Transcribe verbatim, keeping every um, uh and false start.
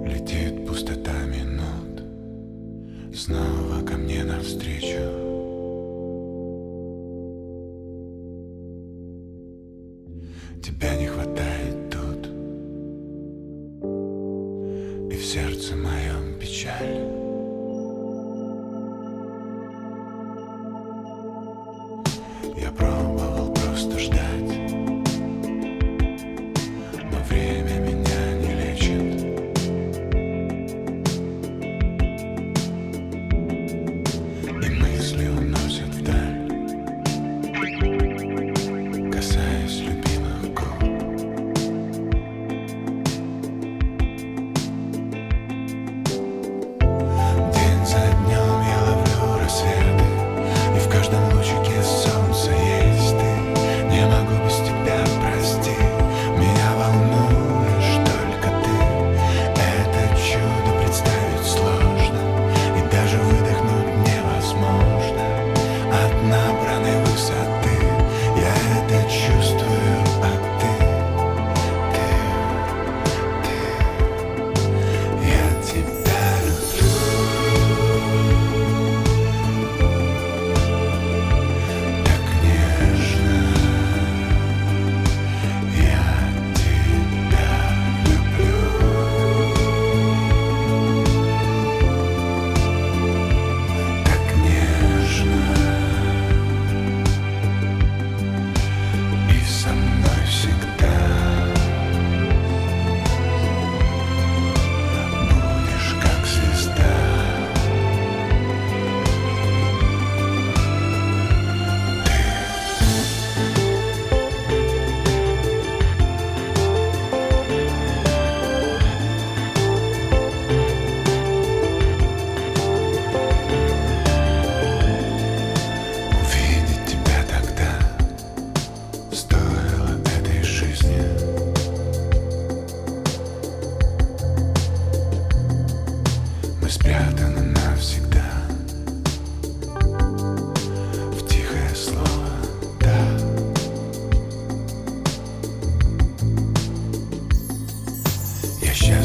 Летит пустота минут снова ко мне навстречу. Тебя не хватает тут, и в сердце моем печаль. Я пробовал просто ждать, но время меня не лечит. И мысли уносят вдаль, касаясь любимых губ. День за днем я ловлю рассветы, и в каждом лучике солнца есть ты. Не могу без тебя, прости, меня волнуешь только ты. Это чудо представить сложно, и даже выдохнуть невозможно. От набранной высоты я это чувствую, а ты, ты, ты, я тебя люблю. Так нежно я тебя люблю. Так нежно и со мной всегда будешь как звезда. Увидеть тебя тогда стоило этой жизни. Мы спрятаны навсегда в тихое слово «да». Я счастлив.